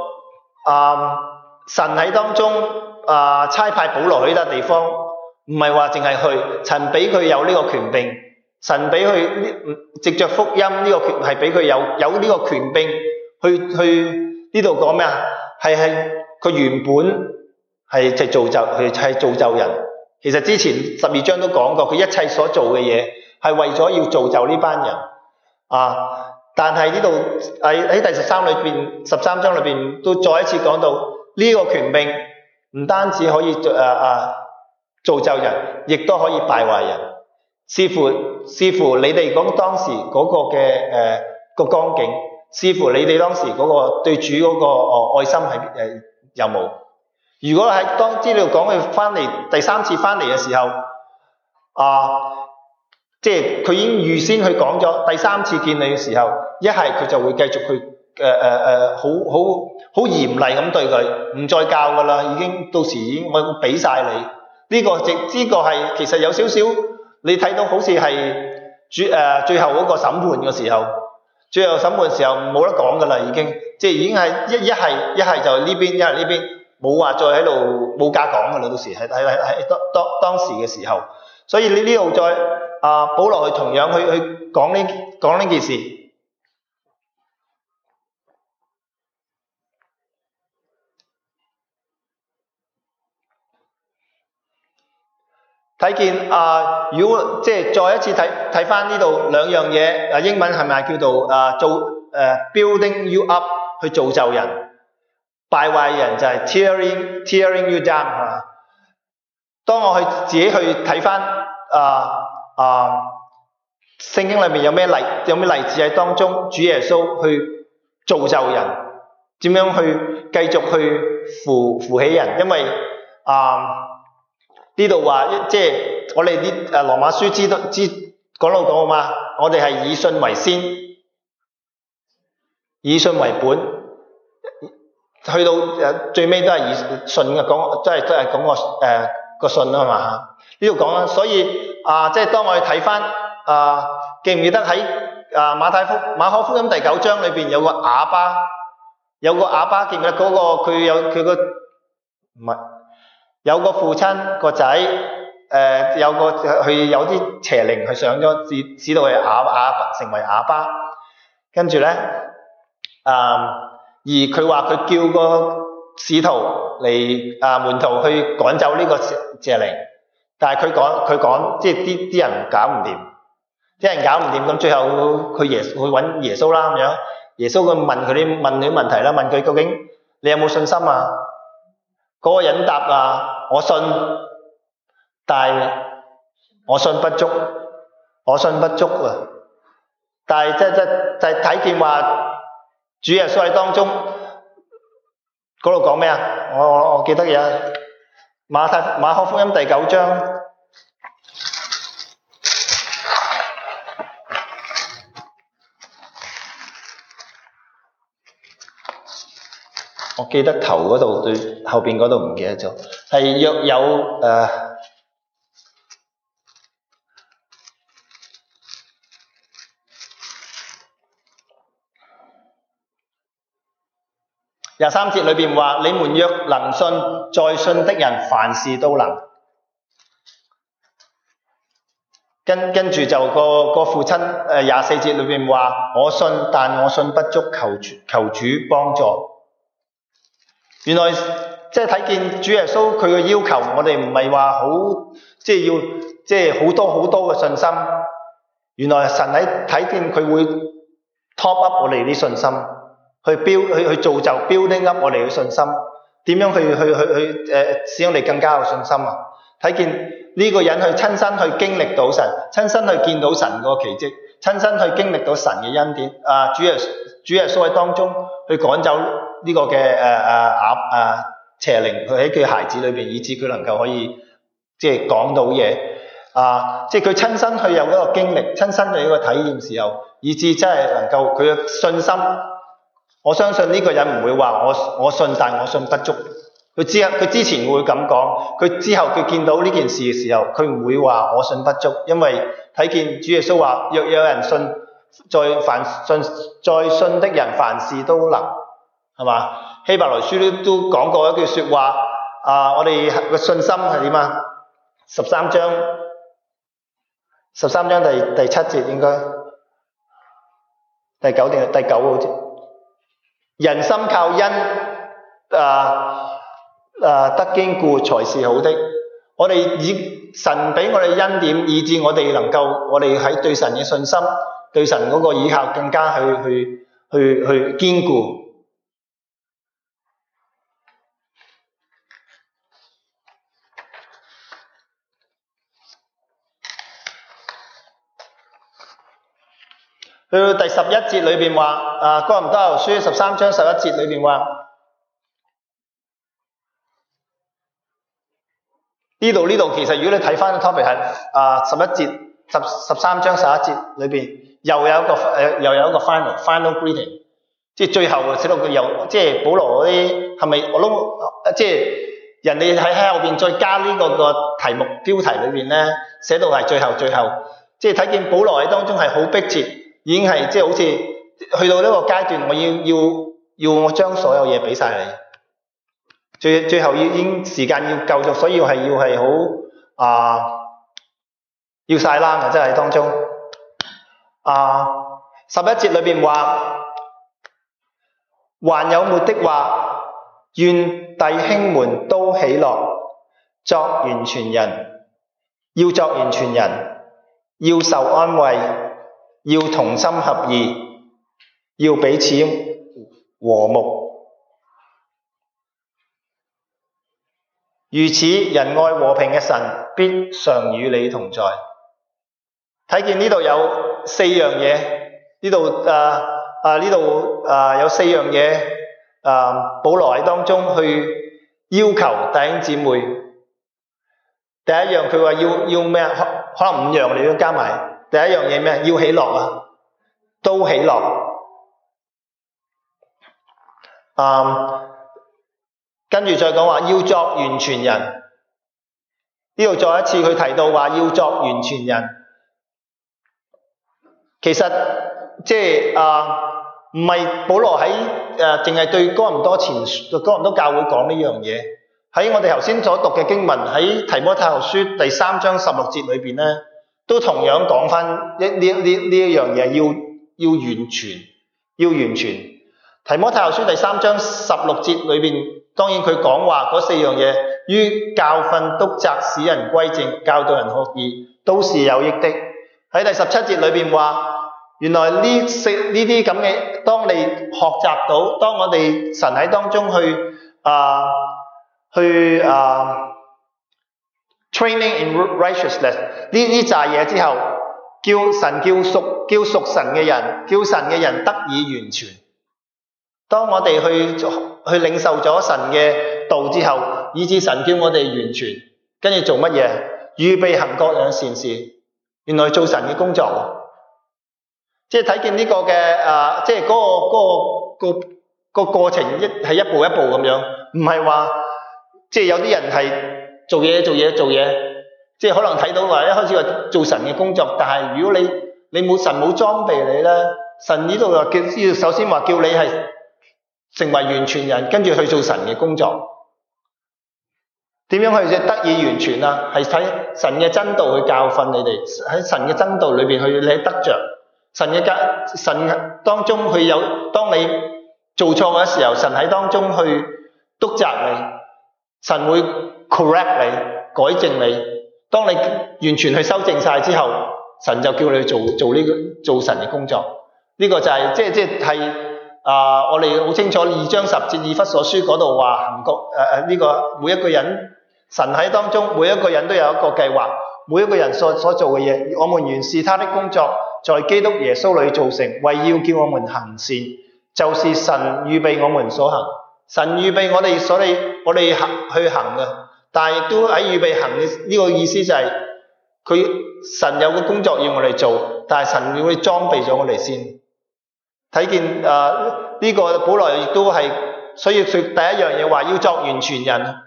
神喺當中差派保羅去呢笪地方，唔係話淨係去，神俾佢有呢個權柄，神俾佢藉着福音呢個權係俾佢有呢個權柄去呢度講咩啊？係佢原本係造就人。其實之前12章都講過，佢一切所做嘅嘢係為咗要造就呢班人但係呢度喺第13章裏邊都再一次講到呢個權柄唔單止可以造就人，亦都可以敗壞人。視乎你哋講當時嗰個嘅個光景，視乎你哋當時嗰個對主嗰個愛心係有冇。如果喺當資料講佢翻嚟第3次翻嚟嘅時候，即係佢已經預先去講咗第3次見你嘅時候，一係佢就會繼續去好嚴厲咁對佢，唔再教噶啦，已經到時已經我俾晒你。呢個係其實有少少你睇到好似係最後嗰個審判嘅時候，最後審判嘅時候冇得講噶啦，已經即係已經係一係就呢邊，一係呢邊，冇話再喺度冇假講噶啦，到時係當時嘅時候。所以你呢度再保羅去同樣去講呢件事。睇見如果即係再一次睇翻呢度兩樣嘢，英文係咪叫做building you up 去造就人，敗壞人就係 tearing you down 當我去自己去睇翻聖經裏面有咩例子喺當中，主耶穌去造就人，點樣去繼續去扶起人，因為呢度話即係我哋啲羅馬書講到講嘛，我哋係以信為先，以信為本，去到最尾都係以信嘅講，都係講個信啊嘛。呢度講啦，所以即係當我哋睇翻記唔記得喺馬可福音第9章裏邊有個啞巴，記唔記得嗰個佢唔係有個父親個仔佢有啲邪靈，佢上咗使到佢成為啞巴，跟住咧而佢話佢叫個使徒嚟門徒去趕走呢個邪靈，但係佢講即係啲人搞唔掂，咁最後去揾耶穌啦咁樣，耶穌佢問佢啲問題啦，問佢究竟你有冇信心啊？嗰個人答我信，但係我信不足啊！但係即係睇見話主耶穌喺當中嗰度講咩啊？我記得嘅馬可福音第9章。我記得頭嗰度對後邊嗰度唔記得咗，係約有23節裏邊話：你們若能信，在信的人凡事都能。跟住就個父親24節裏邊話：我信，但我信不足，求主幫助。原來即係睇見主耶穌佢嘅要求，我哋唔係話好即係要即係好多嘅信心。原來神喺睇見佢會 top up 我哋啲信心，去造就 building up 我哋嘅信心。點樣去使我哋更加有信心啊？睇見呢個人去親身去經歷到神，親身去見到神個奇蹟，親身去經歷到神嘅恩典。主耶穌喺當中去趕走呢個嘅邪靈，佢喺佢孩子裏邊，以致佢能夠可以即係講到嘢。即係佢親身去有一個經歷，親身去一個體驗時候，以致真係能夠佢嘅信心。我相信呢個人唔會話我信，但我信不足。佢之前會咁講，佢之後佢見到呢件事嘅時候，佢唔會話我信不足，因為睇見主耶穌話：若有人信，在信的人凡事都能，係嘛？希伯來書都講過一句説話，我哋嘅信心係點啊？13章第7節應該第9定係第9好似。人心靠恩得堅固才是好的。我哋以神俾我哋恩典，以致我哋能夠我哋喺對神嘅信心，對神嗰個倚靠更加去堅固。去到第11節裏邊話，哥林多後書13章11節裏邊話，呢度其實如果你睇翻個 topic 係11節13章11節裏邊又有一個 final greeting， 即係最後寫到佢又即係保羅嗰啲係咪我諗即係人哋喺後邊再加呢個題目標題裏邊咧寫到係最後，即係睇見保羅喺當中係好迫切。已經係即係好似去到呢個階段，我要我將所有嘢俾晒你，最後已經時間要夠咗，所以係好要晒冷嘅，真係當中11節裏邊話，還有末的話，願弟兄們都喜樂，作完全人，要作完全人，要受安慰。要同心合意，要彼此和睦，如此仁愛和平嘅神必常與你同在。睇見呢度有4樣嘢，呢度有4樣嘢，保羅喺當中去要求弟兄姊妹。第一樣佢話要咩啊？可能5樣你都加埋。第一樣嘢咩？要喜樂啊，都喜樂。跟住再講話要作完全人。呢度再一次佢提到話要作完全人。其實即係唔係保羅喺淨係對哥林多教會講呢樣嘢。喺我哋頭先所讀嘅經文喺提摩太後書第3章16節裏邊咧。都同樣講翻呢一樣嘢，要完全。 提摩太後書第3章16節裏邊，當然佢講話嗰4樣嘢，於教訓、督責、使人歸正、教導人學義，都是有益的。喺第17節裏邊話，原來呢啲咁嘅，當你學習到，當我哋神喺當中去training in righteousness 呢扎嘢之後，叫屬神嘅人，叫神嘅人得以完全。當我哋去領受咗神嘅道之後，以致神叫我哋完全，跟住做乜嘢？預備行各樣善事。原來做神嘅工作，即係睇見呢個嘅即係嗰個過程係一步一步咁樣，唔係話即係有啲人係做嘢，即係可能睇到話一開始話做神嘅工作，但係如果你冇神冇裝備你咧，神呢度話叫首先話叫你係成為完全人，跟住去做神嘅工作。點樣去得以完全啊？係睇神嘅真道去教訓你哋，喺神嘅真道裏邊去你得着神當中去有，當你做錯嘅時候，神喺當中去督責你，神會 correct 你，改正你。當你完全去修正晒之後，神就叫你做神嘅工作。呢個就係即係我哋好清楚2章10節以弗所書嗰度話行呢個每一個人，神喺當中每一個人都有一個計劃，每一個人所做嘅嘢，我們原是他的工作，在基督耶穌裏造成，為要叫我們行善，就是神預備我們所行。神預備我哋去行嘅，但係亦都喺預備行嘅呢個意思就係神有個工作要我哋做，但係神會裝備咗我哋先。睇見呢個保羅亦都係，所以佢第一樣嘢話要作完全人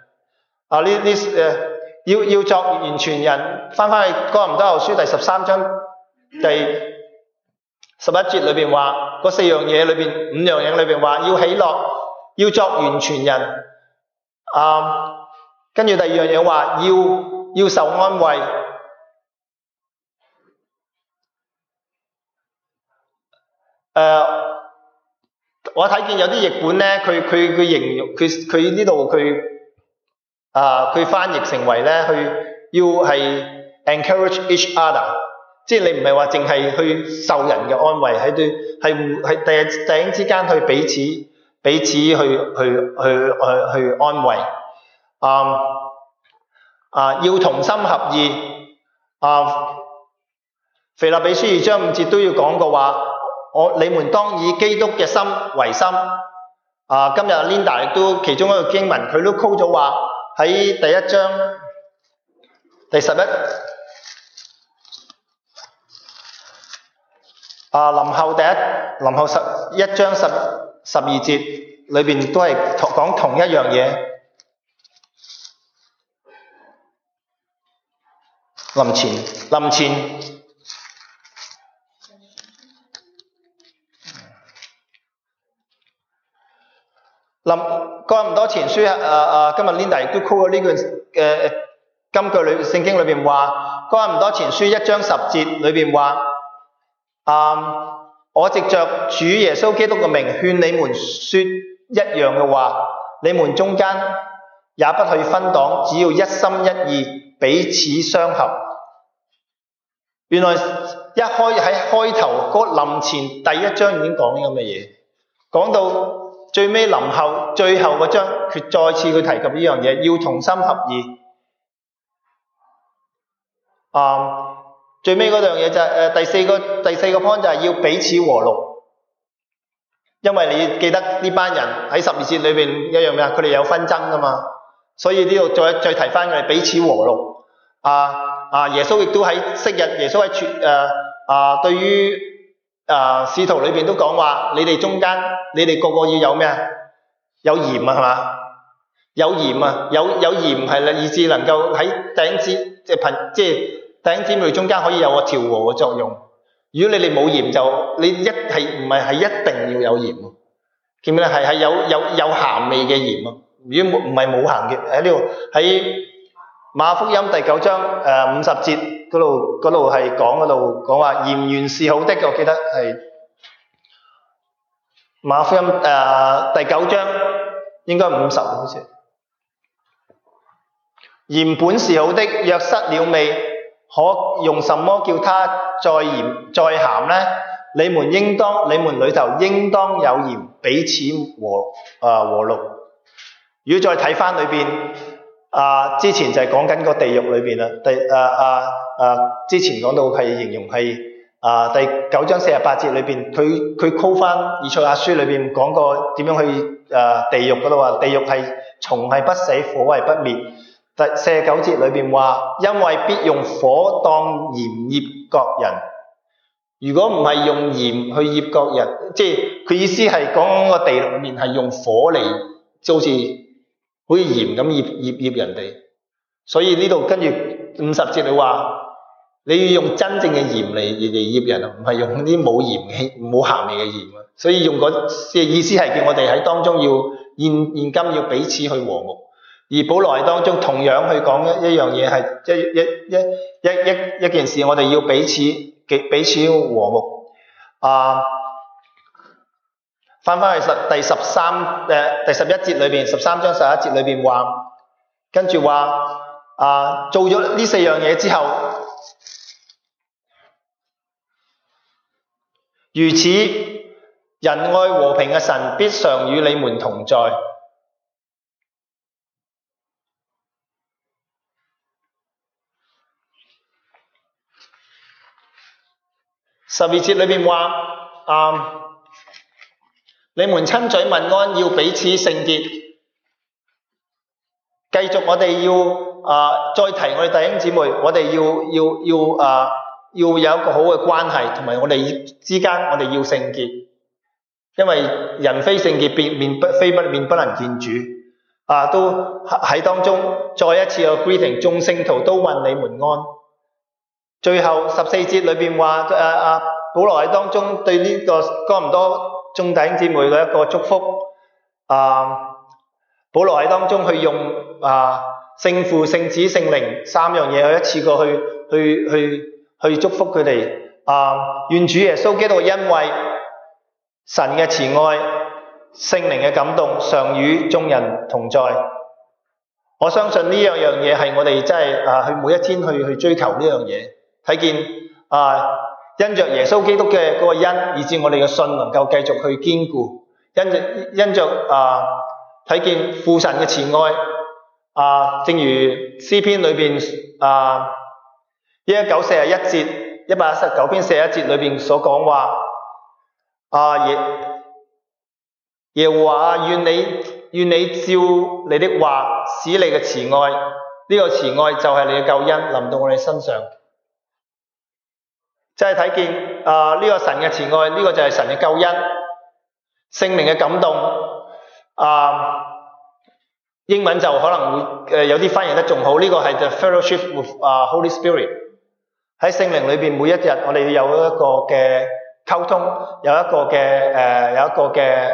要作完全人。翻去哥林多後書第13章第11節裏邊話，嗰4樣嘢裏邊5樣嘢裏邊話要喜樂，要作完全人。跟住第二樣嘢話要受安慰。我睇見有啲譯本咧，佢形容佢呢度佢翻譯成為咧，要係 encourage each other， 即係你唔係話淨係去受人嘅安慰，係弟兄之間去彼此去安慰。要同心合意。腓立比書2章5節都要講過話，你們當以基督嘅心為心。今日 Linda 亦都其中一個經文，佢都 call 咗話喺第1章第11林後1章12節裏邊都係講同一樣嘢。林前哥林多前書今日 Linda 亦都 call 咗呢句金句聖經裏邊話，哥林多前書1章10節裏邊話，我藉着主耶穌基督嘅名勸你們說一樣嘅話，你們中間也不去分黨，只要一心一意，彼此相合。原來喺開頭嗰林前第1章已經講呢咁嘅嘢，講到最尾林後最後嗰章，佢再次去提及呢樣嘢，要同心合意。最尾嗰樣嘢就係第四個 point 就係要彼此和睦，因為你記得呢班人喺12節裏邊一樣咩啊？佢哋有紛爭噶嘛，所以呢度再提翻佢哋彼此和睦。耶穌亦都喺昔日，耶穌喺對於使徒裏邊都講話，你哋中間你哋個個要有咩啊？有鹽啊，係嘛？有鹽啊，有鹽係啦，以致能夠喺弟兄姊妹中間可以有個調和嘅作用。如果你哋冇鹽，就你唔係一定要有鹽，記唔記得係有鹹味嘅鹽啊？如果唔係冇鹹嘅，喺呢度喺馬可福音第9章50節嗰度係講話鹽原是好的，我記得係馬可福音第9章應該50好似。鹽本是好的，若失了味，可用什麼叫它再鹽再鹹呢？你們裏頭應當有鹽，彼此和睦。如果再睇翻裏邊，之前就係講緊個地獄裏邊啦。之前講到係形容係第9章48節裏邊，佢 call 翻以賽亞書裏邊講過點樣去地獄嗰度話，地獄係蟲係不死，火係不滅。第49節裏邊話，因為必用火當鹽醃各人。如果唔係用鹽去醃各人，即係佢意思係講個地獄裏面係用火嚟，就好似鹽咁醃人哋。所以呢度跟住50節你話，你要用真正嘅鹽嚟醃人，唔係用啲冇鹽冇鹹味嘅鹽。所以用嘅意思係叫我哋喺當中要現今要彼此去和睦。而保羅喺當中同樣去講一樣嘢，係一件事，我哋要彼此和睦。翻去第11節裏邊，13章11節裏邊話，跟住話做咗呢4樣嘢之後，如此仁愛和平嘅神必常與你們同在。12節裏邊話，你們親嘴問安，要彼此聖潔。繼續我哋要再提我哋弟兄姊妹，我哋要有一個好嘅關係，同埋我哋之間我哋要聖潔，因為人非聖潔，面不能見主。都喺當中再一次嘅 greeting， 眾聖徒都問你們安。最後14節裏邊話，保羅喺當中對呢個哥林多眾弟兄姊妹嘅一個祝福。保羅喺當中去用聖父、聖子、聖靈3樣嘢去一次過去祝福佢哋。願主耶穌基督因為神嘅慈愛、聖靈嘅感動，常與眾人同在。我相信呢樣嘢係我哋真係去每一天去追求呢樣嘢。睇見因着耶穌基督嘅嗰個恩，以致我哋嘅信能夠繼續去堅固。因着睇見父神嘅慈愛，正如詩篇裏邊11941節119篇41節裏邊所講話，耶和華願你照你的話使你嘅慈愛，呢個慈愛就係你嘅救恩臨到我哋身上。即係睇見呢個神嘅慈愛，呢個就係神嘅救恩，聖靈嘅感動。英文就可能會有啲翻譯得仲好，呢個係 the fellowship with Holy Spirit。喺聖靈裏邊，每一日我哋要有一個嘅溝通，有一個嘅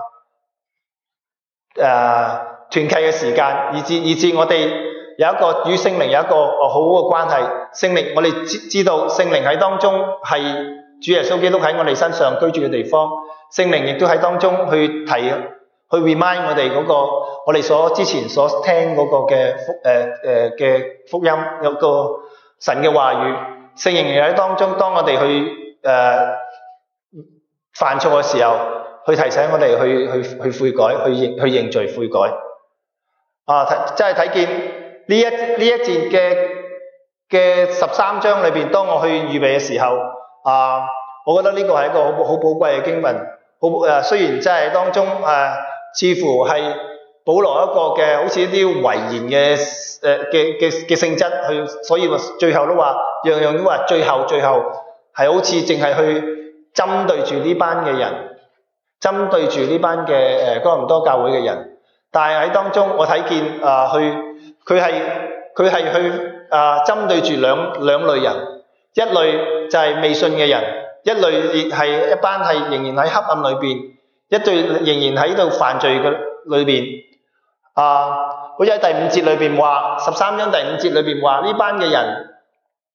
團契嘅時間，以致我哋有一個與聖靈有一個好嘅關係。聖靈，我哋知道聖靈喺當中係主耶穌基督喺我哋身上居住嘅地方。聖靈亦都喺當中去remind 我哋嗰個我哋之前所聽嗰個嘅福音，有個神嘅話語。聖靈又喺當中，當我哋去犯錯嘅時候，去提醒我哋去悔改，去認罪悔改。即係睇見呢一節嘅13章裏邊，當我去預備嘅時候，我覺得呢個係一個好寶貴嘅經文。雖然真係當中似乎係保羅一個嘅好似一啲遺言嘅性質，所以最後都話樣樣都話最後係好似淨係去針對住呢班嘅人，針對住呢班嘅哥林多教會嘅人。但係喺當中我睇見佢係去針對住兩類人，一類就係未信嘅人，一類亦係一班係仍然喺黑暗裏邊，一對仍然喺度犯罪嘅裏邊。好似喺第5節裏邊話，13章第5節裏邊話呢班嘅人，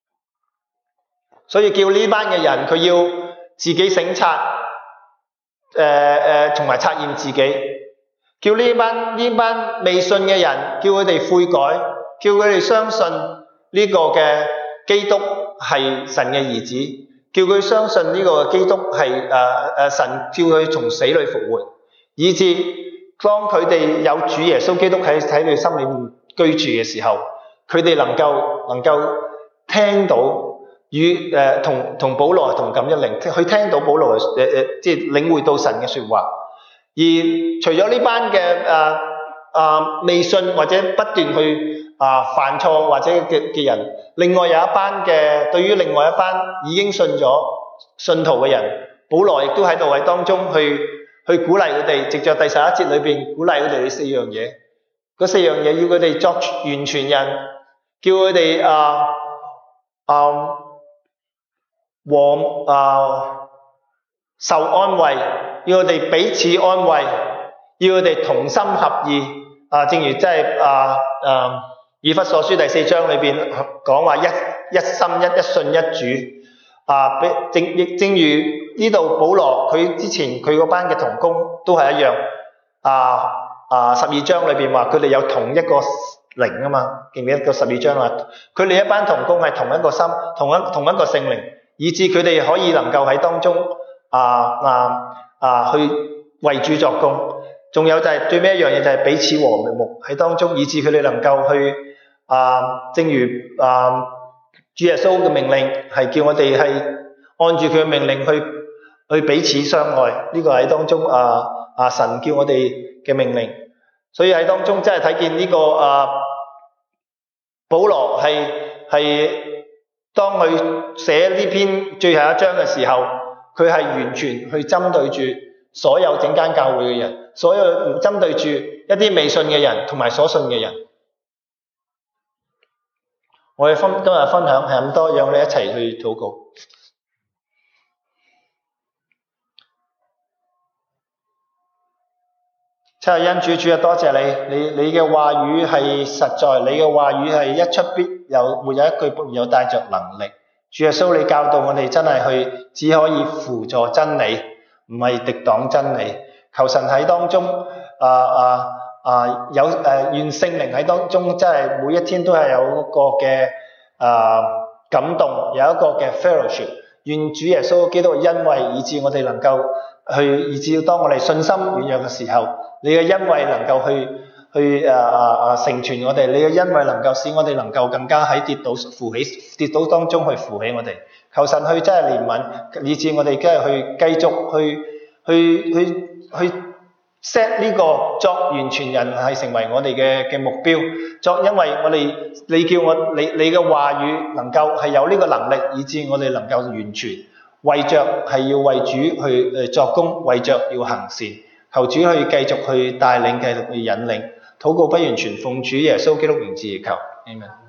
所以叫呢班嘅人佢要自己省察， 同埋測驗自己，叫呢班未信嘅人，叫佢哋悔改，叫佢哋相信呢個嘅基督係神嘅兒子，叫佢相信呢個基督係神叫佢從死裏復活，以致當佢哋有主耶穌基督喺佢心裏面居住嘅時候，佢哋能夠聽到與同保羅同感一靈，去聽到保羅即係領會到神嘅說話。而除咗呢班嘅未信或者不斷去犯錯或者嘅人，另外有一班嘅對於另外一班已經信咗信徒嘅人，保羅亦都喺度喺當中去鼓勵佢哋，藉著第11節裏邊鼓勵佢哋呢4樣嘢。嗰4樣嘢要佢哋作完全人，叫佢哋受安慰，要佢哋彼此安慰，要佢哋同心合意。正如即係以弗所書第4章裏邊講話一心一信一主。正如呢度保羅佢之前佢嗰班嘅同工都係一樣。12章裏邊話佢哋有同一個靈啊嘛，記唔記得個12章啊？佢哋一班同工係同一個心，同一個聖靈，以致佢哋可以能夠喺當中去為主作工。仲有就係最尾一樣嘢就係彼此和睦喺當中，以致佢哋能夠去正如主耶穌嘅命令係叫我哋係按住佢嘅命令去彼此相愛。呢個喺當中神叫我哋嘅命令。所以喺當中真係睇見呢個保羅係當佢寫呢篇最後一章嘅時候，佢係完全去針對住所有整間教會嘅人，所有針對住一啲未信嘅人同埋所信嘅人。我哋今日分享係咁多，讓我哋一齊去禱告。七日恩主多謝你嘅話語係實在，你嘅話語係一出必有，沒有一句沒有帶着能力。主耶穌，你教導我哋真係只可以輔助真理，唔係敵擋真理。求神喺當中願聖靈喺當中，真係每一天都係有一個嘅感動，有一個嘅 fellowship。願主耶穌基督嘅恩惠，以致我哋能夠以致當我哋信心軟弱嘅時候，你嘅恩惠能夠去成全我哋，你嘅恩惠能夠使我哋能夠更加喺跌倒當中去扶起我哋。求神去真係憐憫，以致我哋真係去繼續去 set 呢個作完全人係成為我哋嘅目標。因為我哋你叫你嘅話語能夠係有呢個能力，以致我哋能夠完全為着係要為主去作工，為着要行善。求主去繼續去帶領，繼續去引領。禱告不完全，奉主耶穌基督名字而求，阿們。